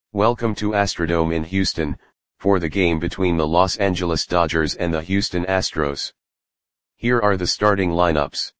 Welcome to Astrodome in Houston, for the game between the Los Angeles Dodgers and the Houston Astros. Here are the starting lineups.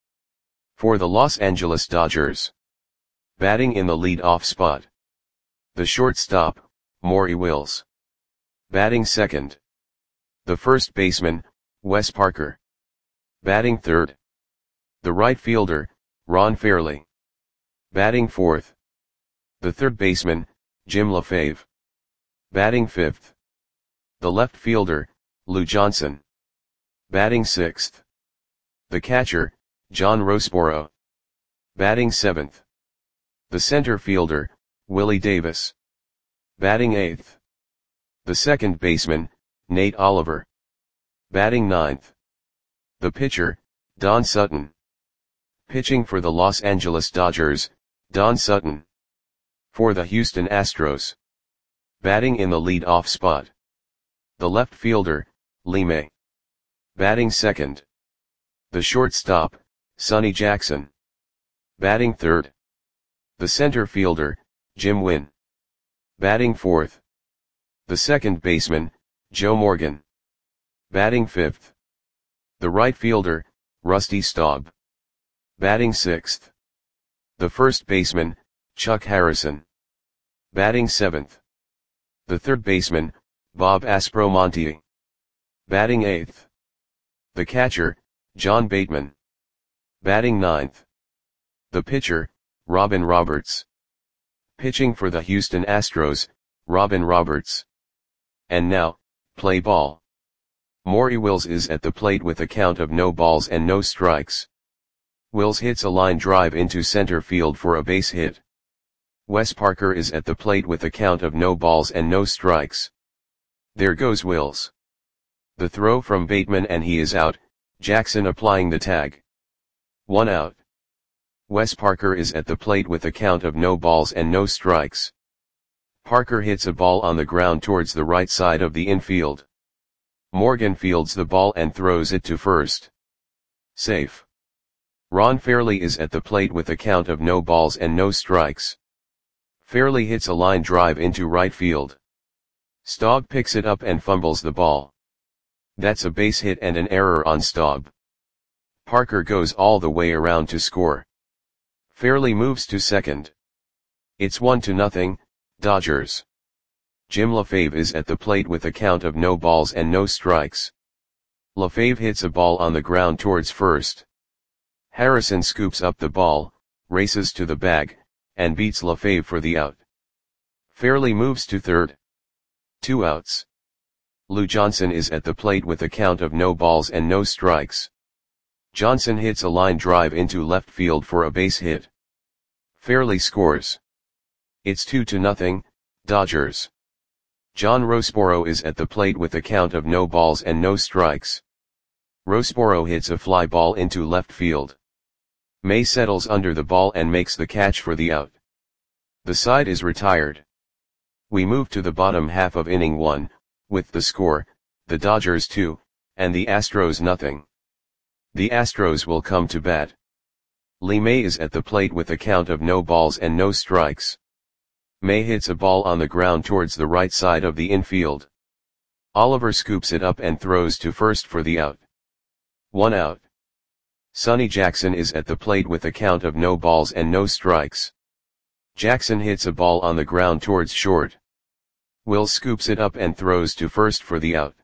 For the Los Angeles Dodgers. Batting in the lead-off spot. The shortstop, Maury Wills. Batting second. The first baseman, Wes Parker. Batting third. The right fielder, Ron Fairly. Batting fourth. The third baseman, Jim LaFave. Batting fifth. The left fielder, Lou Johnson. Batting sixth. The catcher, John Roseboro. Batting seventh. The center fielder, Willie Davis. Batting eighth. The second baseman, Nate Oliver. Batting ninth. The pitcher, Don Sutton. Pitching for the Los Angeles Dodgers, Don Sutton. For the Houston Astros. Batting in the lead-off spot. The left fielder, Lee May. Batting second. The shortstop, Sonny Jackson. Batting third. The center fielder, Jim Wynn. Batting fourth. The second baseman, Joe Morgan. Batting fifth. The right fielder, Rusty Staub. Batting sixth. The first baseman, Chuck Harrison. Batting seventh. The third baseman, Bob Aspromonte. Batting eighth. The catcher, John Bateman. Batting ninth. The pitcher, Robin Roberts. Pitching for the Houston Astros, Robin Roberts. And now, play ball. Maury Wills is at the plate with a count of no balls and no strikes. Wills hits a line drive into center field for a base hit. Wes Parker is at the plate with a count of no balls and no strikes. There goes Wills. The throw from Bateman and he is out, Jackson applying the tag. 1 out. Wes Parker is at the plate with a count of no balls and no strikes. Parker hits a ball on the ground towards the right side of the infield. Morgan fields the ball and throws it to first. Safe. Ron Fairly is at the plate with a count of no balls and no strikes. Fairly hits a line drive into right field. Staub picks it up and fumbles the ball. That's a base hit and an error on Staub. Parker goes all the way around to score. Fairly moves to second. It's 1-0, Dodgers. Jim LaFave is at the plate with a count of no balls and no strikes. LaFave hits a ball on the ground towards first. Harrison scoops up the ball, races to the bag, and beats LaFave for the out. Fairly moves to third. 2 outs. Lou Johnson is at the plate with a count of no balls and no strikes. Johnson hits a line drive into left field for a base hit. Fairly scores. It's 2-0, Dodgers. John Roseboro is at the plate with a count of no balls and no strikes. Roseboro hits a fly ball into left field. May settles under the ball and makes the catch for the out. The side is retired. We move to the bottom half of inning 1, with the score, the Dodgers 2, and the Astros nothing. The Astros will come to bat. Lee May is at the plate with a count of no balls and no strikes. May hits a ball on the ground towards the right side of the infield. Oliver scoops it up and throws to first for the out. 1 out. Sonny Jackson is at the plate with a count of no balls and no strikes. Jackson hits a ball on the ground towards short. Wills scoops it up and throws to first for the out.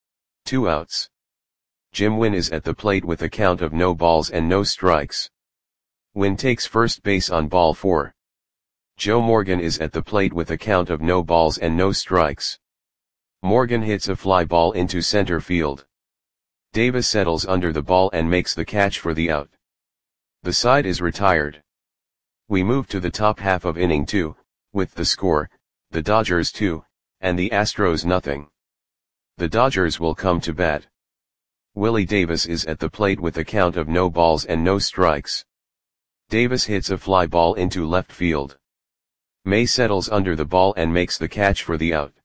2 outs. Jim Wynn is at the plate with a count of no balls and no strikes. Wynn takes first base on ball 4. Joe Morgan is at the plate with a count of no balls and no strikes. Morgan hits a fly ball into center field. Davis settles under the ball and makes the catch for the out. The side is retired. We move to the top half of inning 2, with the score, the Dodgers 2, and the Astros nothing. The Dodgers will come to bat. Willie Davis is at the plate with a count of no balls and no strikes. Davis hits a fly ball into left field. May settles under the ball and makes the catch for the out.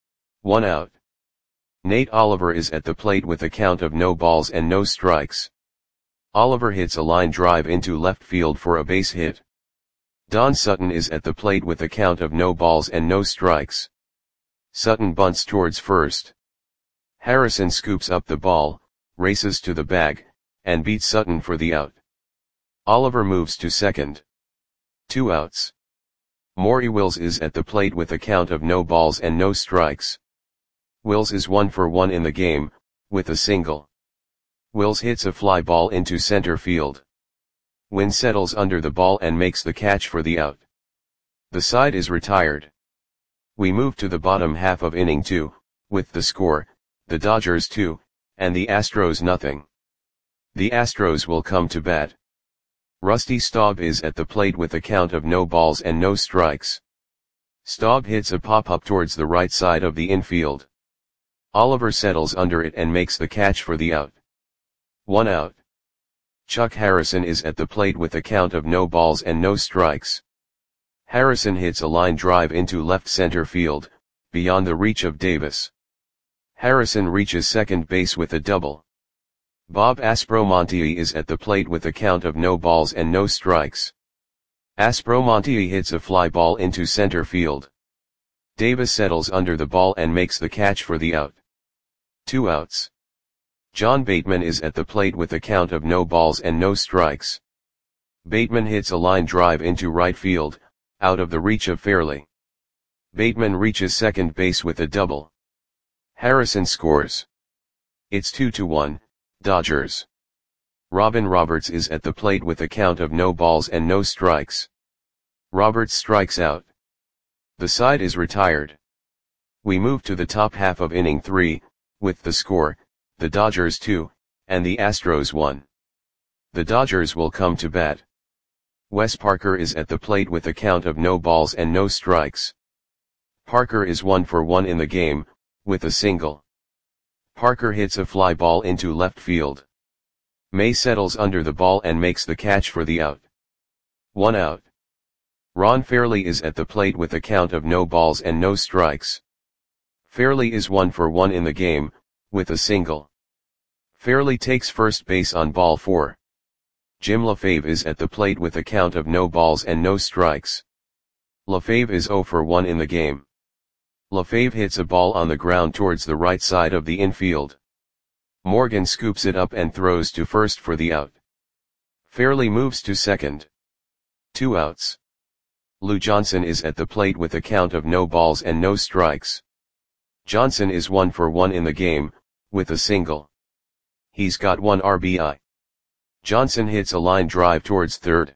1 out. Nate Oliver is at the plate with a count of no balls and no strikes. Oliver hits a line drive into left field for a base hit. Don Sutton is at the plate with a count of no balls and no strikes. Sutton bunts towards first. Harrison scoops up the ball, races to the bag, and beats Sutton for the out. Oliver moves to second. 2 outs. Maury Wills is at the plate with a count of no balls and no strikes. Wills is 1 for 1 in the game, with a single. Wills hits a fly ball into center field. Wynn settles under the ball and makes the catch for the out. The side is retired. We move to the bottom half of inning 2, with the score, the Dodgers 2, and the Astros nothing. The Astros will come to bat. Rusty Staub is at the plate with a count of no balls and no strikes. Staub hits a pop-up towards the right side of the infield. Oliver settles under it and makes the catch for the out. 1 out. Chuck Harrison is at the plate with a count of no balls and no strikes. Harrison hits a line drive into left center field, beyond the reach of Davis. Harrison reaches second base with a double. Bob Aspromonte is at the plate with a count of no balls and no strikes. Aspromonte hits a fly ball into center field. Davis settles under the ball and makes the catch for the out. 2 outs. John Bateman is at the plate with a count of no balls and no strikes. Bateman hits a line drive into right field, out of the reach of Fairley. Bateman reaches second base with a double. Harrison scores. It's 2-1, Dodgers. Robin Roberts is at the plate with a count of no balls and no strikes. Roberts strikes out. The side is retired. We move to the top half of inning 3, with the score, the Dodgers 2, and the Astros 1. The Dodgers will come to bat. Wes Parker is at the plate with a count of no balls and no strikes. Parker is 1 for 1 in the game, with a single. Parker hits a fly ball into left field. May settles under the ball and makes the catch for the out. 1 out. Ron Fairley is at the plate with a count of no balls and no strikes. Fairley is 1 for 1 in the game, with a single. Fairley takes first base on ball 4. Jim LaFave is at the plate with a count of no balls and no strikes. LaFave is 0 for 1 in the game. LaFave hits a ball on the ground towards the right side of the infield. Morgan scoops it up and throws to first for the out. Fairley moves to second. 2 outs. Lou Johnson is at the plate with a count of no balls and no strikes. Johnson is 1 for 1 in the game, with a single. He's got 1 RBI. Johnson hits a line drive towards third.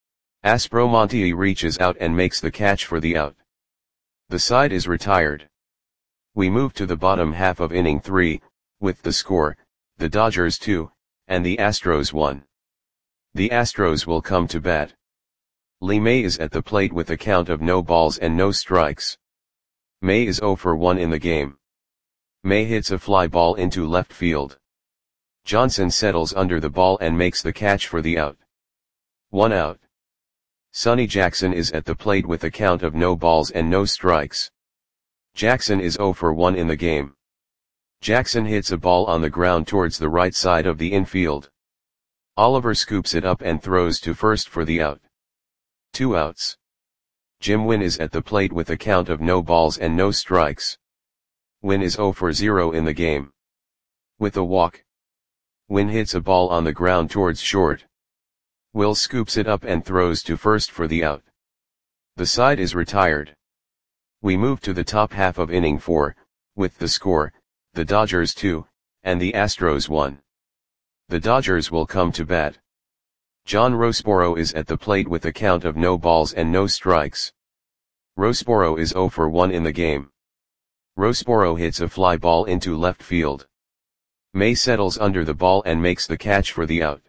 Aspromonte reaches out and makes the catch for the out. The side is retired. We move to the bottom half of inning 3, with the score, the Dodgers 2, and the Astros 1. The Astros will come to bat. Lee May is at the plate with a count of no balls and no strikes. May is 0 for 1 in the game. May hits a fly ball into left field. Johnson settles under the ball and makes the catch for the out. 1 out. Sonny Jackson is at the plate with a count of no balls and no strikes. Jackson is 0 for 1 in the game. Jackson hits a ball on the ground towards the right side of the infield. Oliver scoops it up and throws to first for the out. 2 outs. Jim Wynn is at the plate with a count of no balls and no strikes. Wynn is 0 for 0 in the game. With a walk. Wynn hits a ball on the ground towards short. Will scoops it up and throws to first for the out. The side is retired. We move to the top half of inning 4, with the score, the Dodgers 2, and the Astros 1. The Dodgers will come to bat. John Roseboro is at the plate with a count of no balls and no strikes. Roseboro is 0 for 1 in the game. Roseboro hits a fly ball into left field. May settles under the ball and makes the catch for the out.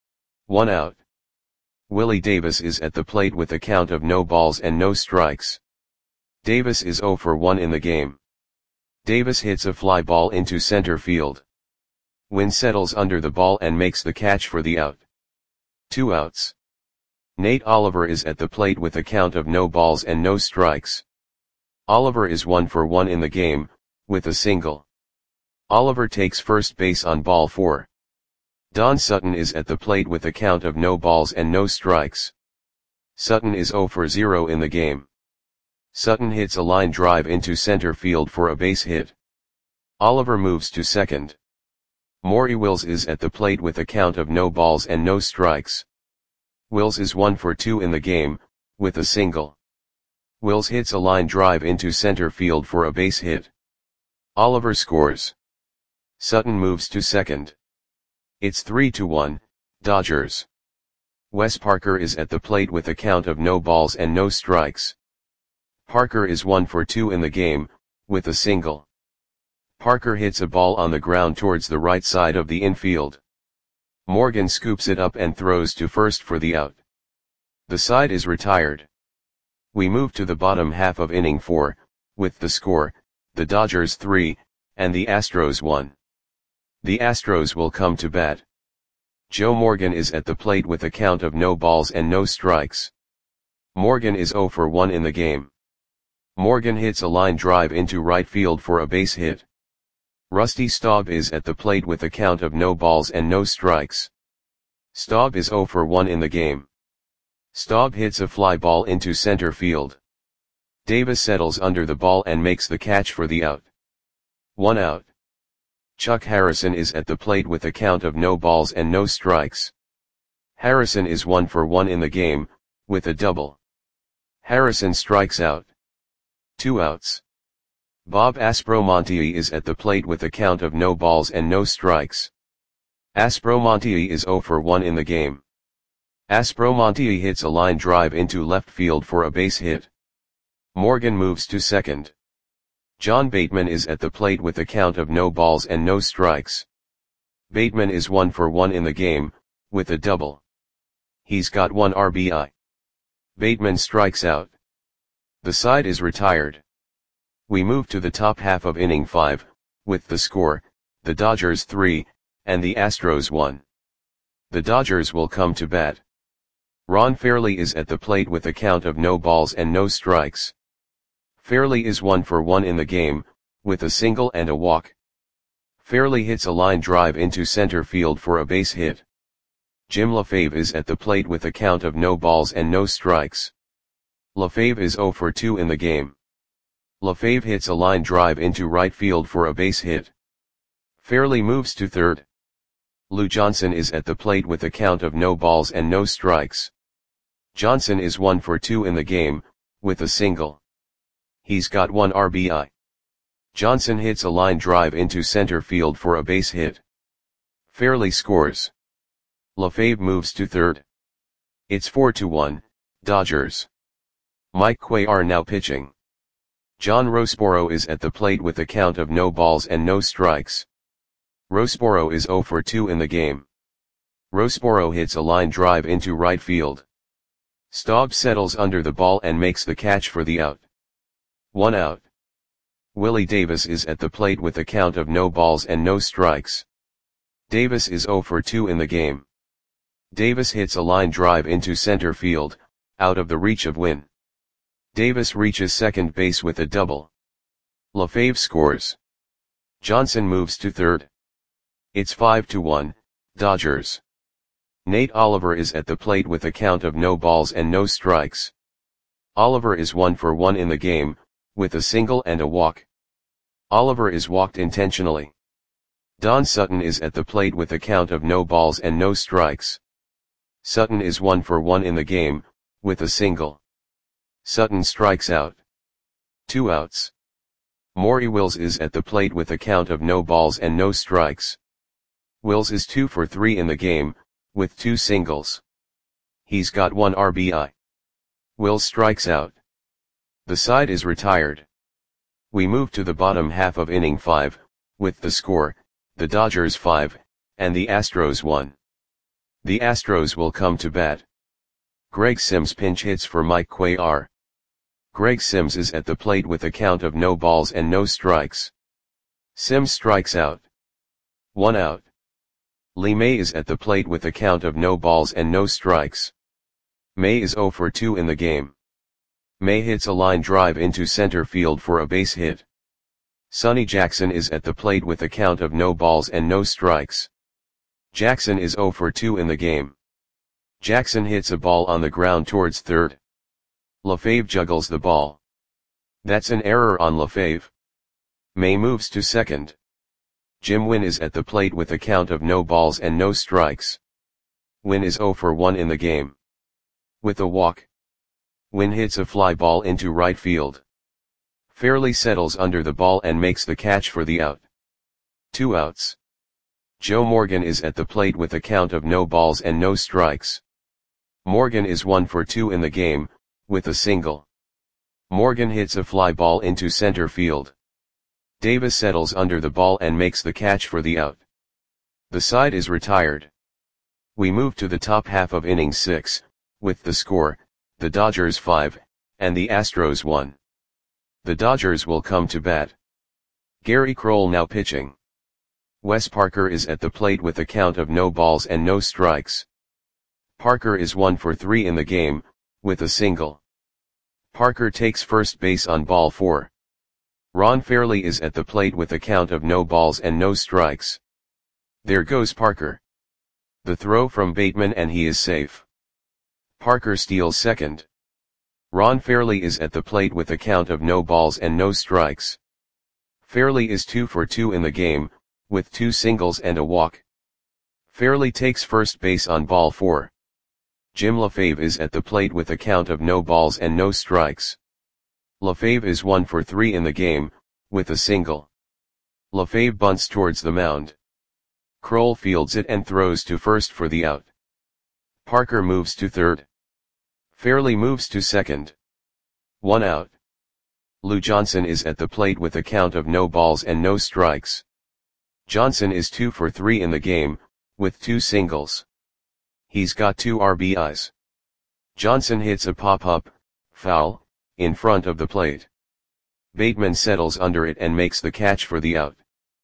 1 out. Willie Davis is at the plate with a count of no balls and no strikes. Davis is 0 for 1 in the game. Davis hits a fly ball into center field. Wynn settles under the ball and makes the catch for the out. 2 outs. Nate Oliver is at the plate with a count of no balls and no strikes. Oliver is 1 for 1 in the game, with a single. Oliver takes first base on ball 4. Don Sutton is at the plate with a count of no balls and no strikes. Sutton is 0 for 0 in the game. Sutton hits a line drive into center field for a base hit. Oliver moves to second. Maury Wills is at the plate with a count of no balls and no strikes. Wills is 1 for 2 in the game, with a single. Wills hits a line drive into center field for a base hit. Oliver scores. Sutton moves to second. It's 3-1, Dodgers. Wes Parker is at the plate with a count of no balls and no strikes. Parker is 1 for 2 in the game, with a single. Parker hits a ball on the ground towards the right side of the infield. Morgan scoops it up and throws to first for the out. The side is retired. We move to the bottom half of inning 4, with the score, the Dodgers 3, and the Astros 1. The Astros will come to bat. Joe Morgan is at the plate with a count of no balls and no strikes. Morgan is 0 for 1 in the game. Morgan hits a line drive into right field for a base hit. Rusty Staub is at the plate with a count of no balls and no strikes. Staub is 0 for 1 in the game. Staub hits a fly ball into center field. Davis settles under the ball and makes the catch for the out. 1 out. Chuck Harrison is at the plate with a count of no balls and no strikes. Harrison is 1 for 1 in the game, with a double. Harrison strikes out. 2 outs. Bob Aspromonte is at the plate with a count of no balls and no strikes. Aspromonte is 0 for 1 in the game. Aspromonte hits a line drive into left field for a base hit. Morgan moves to second. John Bateman is at the plate with a count of no balls and no strikes. Bateman is 1 for 1 in the game, with a double. He's got 1 RBI. Bateman strikes out. The side is retired. We move to the top half of inning 5, with the score, the Dodgers 3, and the Astros 1. The Dodgers will come to bat. Ron Fairly is at the plate with a count of no balls and no strikes. Fairly is 1 for 1 in the game, with a single and a walk. Fairly hits a line drive into center field for a base hit. Jim LaFave is at the plate with a count of no balls and no strikes. LaFave is 0 for 2 in the game. LaFave hits a line drive into right field for a base hit. Fairly moves to third. Lou Johnson is at the plate with a count of no balls and no strikes. Johnson is 1 for 2 in the game, with a single. He's got 1 RBI. Johnson hits a line drive into center field for a base hit. Fairly scores. LaFave moves to third. It's 4-1, Dodgers. Mike Cuellar now pitching. John Roseboro is at the plate with a count of no balls and no strikes. Roseboro is 0 for 2 in the game. Roseboro hits a line drive into right field. Staub settles under the ball and makes the catch for the out. 1 out. Willie Davis is at the plate with a count of no balls and no strikes. Davis is 0 for 2 in the game. Davis hits a line drive into center field, out of the reach of Winn. Davis reaches second base with a double. LaFave scores. Johnson moves to third. It's 5-1, Dodgers. Nate Oliver is at the plate with a count of no balls and no strikes. Oliver is 1 for 1 in the game, with a single and a walk. Oliver is walked intentionally. Don Sutton is at the plate with a count of no balls and no strikes. Sutton is 1 for 1 in the game, with a single. Sutton strikes out. 2 outs. Maury Wills is at the plate with a count of no balls and no strikes. Wills is 2 for 3 in the game, with 2 singles. He's got 1 RBI. Wills strikes out. The side is retired. We move to the bottom half of inning 5, with the score, the Dodgers 5, and the Astros 1. The Astros will come to bat. Greg Sims pinch hits for Mike Cuellar. Greg Sims is at the plate with a count of no balls and no strikes. Sims strikes out. 1 out. Lee May is at the plate with a count of no balls and no strikes. May is 0 for 2 in the game. May hits a line drive into center field for a base hit. Sonny Jackson is at the plate with a count of no balls and no strikes. Jackson is 0 for 2 in the game. Jackson hits a ball on the ground towards third. LaFave juggles the ball. That's an error on LaFave. May moves to second. Jim Wynn is at the plate with a count of no balls and no strikes. Wynn is 0 for 1 in the game. With a walk, Wynn hits a fly ball into right field. Fairly settles under the ball and makes the catch for the out. 2 outs. Joe Morgan is at the plate with a count of no balls and no strikes. Morgan is 1 for 2 in the game, with a single. Morgan hits a fly ball into center field. Davis settles under the ball and makes the catch for the out. The side is retired. We move to the top half of inning 6, with the score, the Dodgers 5, and the Astros 1. The Dodgers will come to bat. Gary Kroll now pitching. Wes Parker is at the plate with a count of no balls and no strikes. Parker is 1 for 3 in the game, with a single. Parker takes first base on ball 4. Ron Fairly is at the plate with a count of no balls and no strikes. There goes Parker. The throw from Bateman and he is safe. Parker steals second. Ron Fairly is at the plate with a count of no balls and no strikes. Fairly is 2 for 2 in the game, with 2 singles and a walk. Fairly takes first base on ball 4. Jim LaFave is at the plate with a count of no balls and no strikes. LaFave is 1 for 3 in the game, with a single. LaFave bunts towards the mound. Kroll fields it and throws to first for the out. Parker moves to third. Fairly moves to second. 1 out. Lou Johnson is at the plate with a count of no balls and no strikes. Johnson is 2 for 3 in the game, with 2 singles. He's got 2 RBIs. Johnson hits a pop-up, foul, in front of the plate. Bateman settles under it and makes the catch for the out.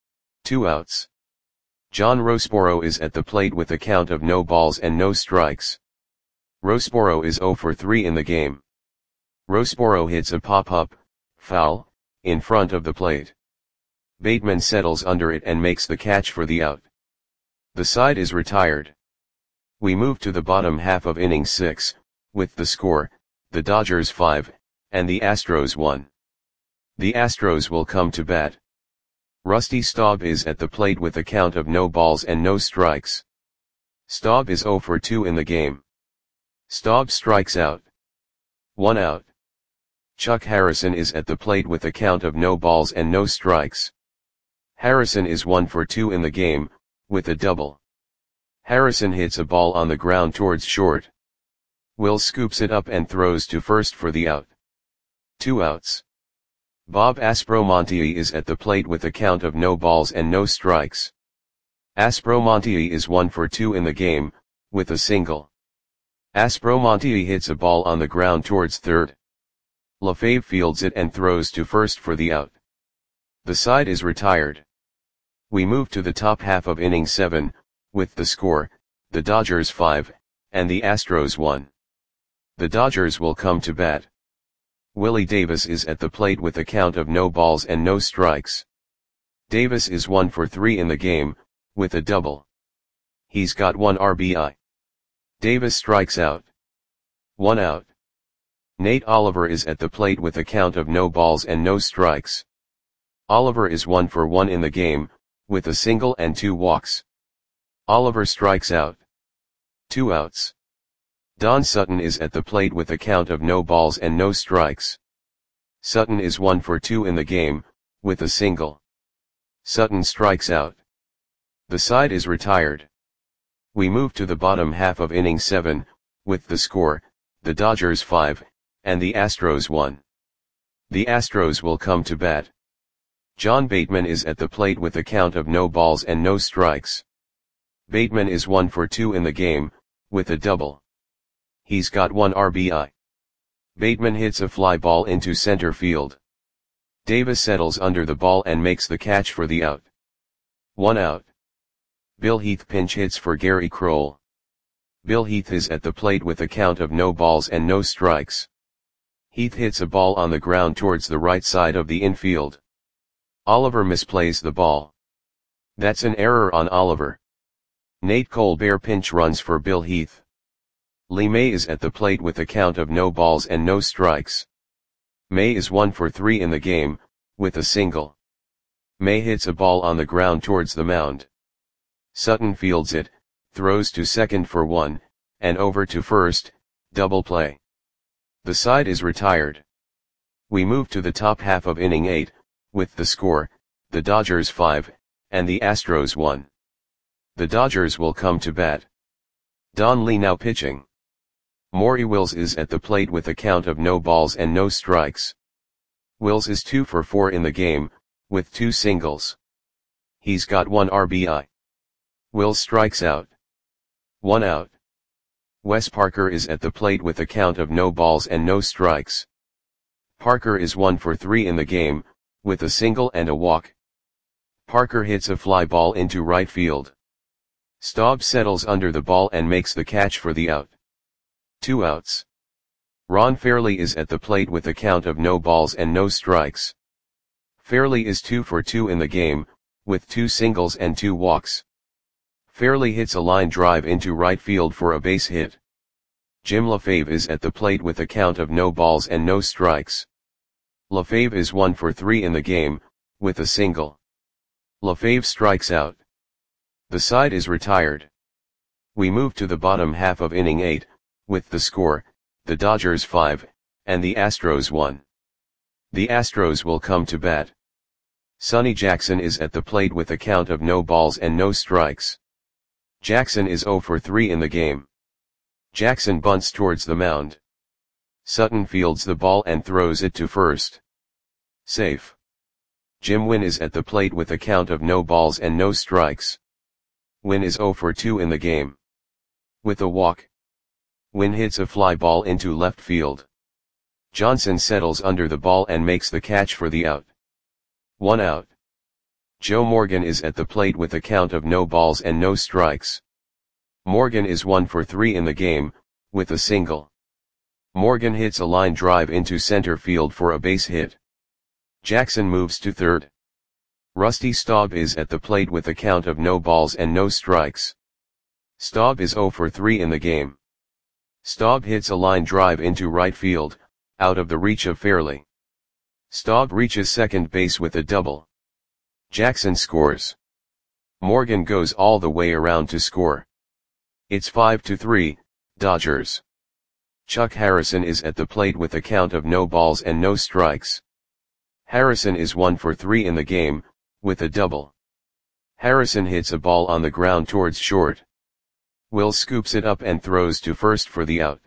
2 outs. John Roseboro is at the plate with a count of no balls and no strikes. Roseboro is 0 for 3 in the game. Roseboro hits a pop-up, foul, in front of the plate. Bateman settles under it and makes the catch for the out. The side is retired. We move to the bottom half of inning 6, with the score, the Dodgers 5, and the Astros 1. The Astros will come to bat. Rusty Staub is at the plate with a count of no balls and no strikes. Staub is 0 for 2 in the game. Staub strikes out. 1 out. Chuck Harrison is at the plate with a count of no balls and no strikes. Harrison is 1 for 2 in the game, with a double. Harrison hits a ball on the ground towards short. Will scoops it up and throws to first for the out. 2 outs. Bob Aspromonte is at the plate with a count of no balls and no strikes. Aspromonte is 1 for 2 in the game, with a single. Aspromonte hits a ball on the ground towards third. LaFave fields it and throws to first for the out. The side is retired. We move to the top half of inning 7, with the score, the Dodgers 5, and the Astros 1. The Dodgers will come to bat. Willie Davis is at the plate with a count of no balls and no strikes. Davis is 1 for 3 in the game, with a double. He's got 1 RBI. Davis strikes out. 1 out. Nate Oliver is at the plate with a count of no balls and no strikes. Oliver is 1 for 1 in the game, with a single and 2 walks. Oliver strikes out. 2 outs. Don Sutton is at the plate with a count of no balls and no strikes. Sutton is 1 for 2 in the game, with a single. Sutton strikes out. The side is retired. We move to the bottom half of inning 7, with the score, the Dodgers 5, and the Astros 1. The Astros will come to bat. John Bateman is at the plate with a count of no balls and no strikes. Bateman is 1 for 2 in the game, with a double. He's got 1 RBI. Bateman hits a fly ball into center field. Davis settles under the ball and makes the catch for the out. 1 out. Bill Heath pinch hits for Gary Kroll. Bill Heath is at the plate with a count of no balls and no strikes. Heath hits a ball on the ground towards the right side of the infield. Oliver misplays the ball. That's an error on Oliver. Nate Colbert pinch runs for Bill Heath. Lee May is at the plate with a count of no balls and no strikes. May is 1 for 3 in the game, with a single. May hits a ball on the ground towards the mound. Sutton fields it, throws to second for 1, and over to first, double play. The side is retired. We move to the top half of inning 8, with the score, the Dodgers 5, and the Astros 1. The Dodgers will come to bat. Don Lee now pitching. Maury Wills is at the plate with a count of no balls and no strikes. Wills is 2 for 4 in the game, with 2 singles. He's got 1 RBI. Wills strikes out. 1 out. Wes Parker is at the plate with a count of no balls and no strikes. Parker is 1 for 3 in the game, with a single and a walk. Parker hits a fly ball into right field. Staub settles under the ball and makes the catch for the out. 2 outs. Ron Fairly is at the plate with a count of no balls and no strikes. Fairly is 2 for 2 in the game, with 2 singles and 2 walks. Fairly hits a line drive into right field for a base hit. Jim LaFave is at the plate with a count of no balls and no strikes. LaFave is 1 for 3 in the game, with a single. LaFave strikes out. The side is retired. We move to the bottom half of inning 8, with the score, the Dodgers 5, and the Astros 1. The Astros will come to bat. Sonny Jackson is at the plate with a count of no balls and no strikes. Jackson is 0 for 3 in the game. Jackson bunts towards the mound. Sutton fields the ball and throws it to first. Safe. Jim Wynn is at the plate with a count of no balls and no strikes. Wynn is 0 for 2 in the game. With a walk. Wynn hits a fly ball into left field. Johnson settles under the ball and makes the catch for the out. 1 out. Joe Morgan is at the plate with a count of no balls and no strikes. Morgan is 1 for 3 in the game, with a single. Morgan hits a line drive into center field for a base hit. Jackson moves to third. Rusty Staub is at the plate with a count of no balls and no strikes. Staub is 0 for 3 in the game. Staub hits a line drive into right field, out of the reach of Fairly. Staub reaches second base with a double. Jackson scores. Morgan goes all the way around to score. It's 5-3, Dodgers. Chuck Harrison is at the plate with a count of no balls and no strikes. Harrison is 1 for 3 in the game, with a double. Harrison hits a ball on the ground towards short. Will scoops it up and throws to first for the out.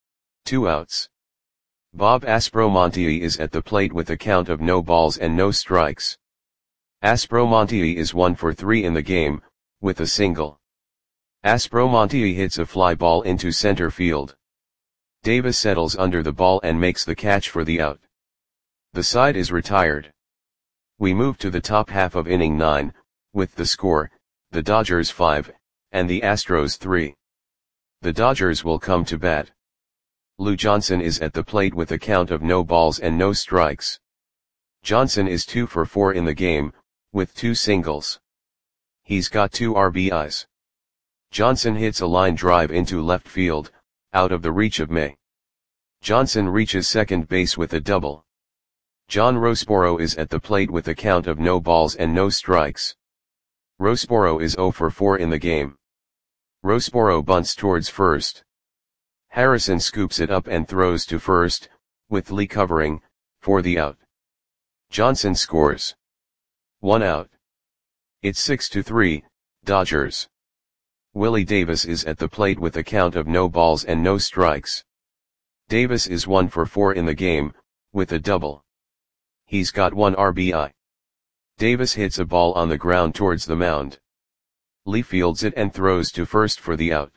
2 outs. Bob Aspromonte is at the plate with a count of no balls and no strikes. Aspromonte is 1 for 3 in the game, with a single. Aspromonte hits a fly ball into center field. Davis settles under the ball and makes the catch for the out. The side is retired. We move to the top half of inning 9, with the score, the Dodgers 5, and the Astros 3. The Dodgers will come to bat. Lou Johnson is at the plate with a count of no balls and no strikes. Johnson is 2 for 4 in the game, with 2 singles. He's got 2 RBIs. Johnson hits a line drive into left field, out of the reach of May. Johnson reaches second base with a double. John Roseboro is at the plate with a count of no balls and no strikes. Roseboro is 0 for 4 in the game. Roseboro bunts towards first. Harrison scoops it up and throws to first, with Lee covering, for the out. Johnson scores. 1 out. It's 6-3, Dodgers. Willie Davis is at the plate with a count of no balls and no strikes. Davis is 1 for 4 in the game, with a double. He's got 1 RBI. Davis hits a ball on the ground towards the mound. Lee fields it and throws to first for the out.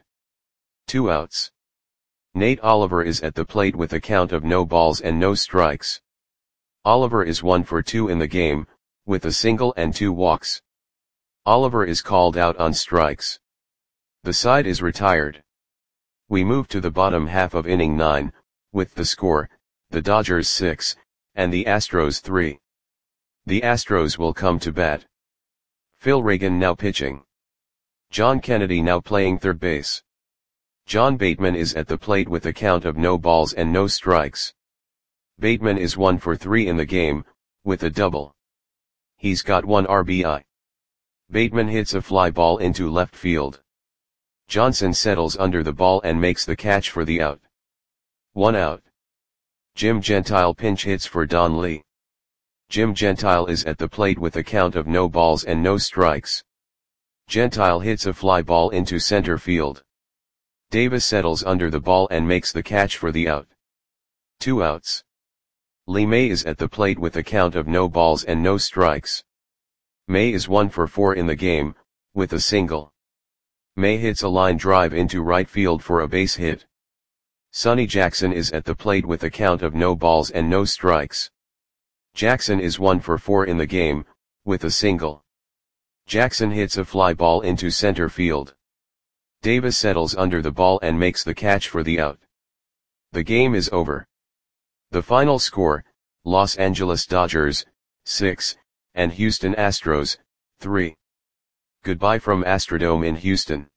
2 outs. Nate Oliver is at the plate with a count of no balls and no strikes. Oliver is 1 for 2 in the game, with a single and 2 walks. Oliver is called out on strikes. The side is retired. We move to the bottom half of inning 9, with the score, the Dodgers 6, and the Astros 3. The Astros will come to bat. Phil Reagan now pitching. John Kennedy now playing third base. John Bateman is at the plate with a count of no balls and no strikes. Bateman is 1 for 3 in the game, with a double. He's got 1 RBI. Bateman hits a fly ball into left field. Johnson settles under the ball and makes the catch for the out. 1 out. Jim Gentile pinch hits for Don Lee. Jim Gentile is at the plate with a count of no balls and no strikes. Gentile hits a fly ball into center field. Davis settles under the ball and makes the catch for the out. 2 outs. Lee May is at the plate with a count of no balls and no strikes. May is 1 for 4 in the game, with a single. May hits a line drive into right field for a base hit. Sonny Jackson is at the plate with a count of no balls and no strikes. Jackson is 1 for 4 in the game, with a single. Jackson hits a fly ball into center field. Davis settles under the ball and makes the catch for the out. The game is over. The final score, Los Angeles Dodgers, 6, and Houston Astros, 3. Goodbye from Astrodome in Houston.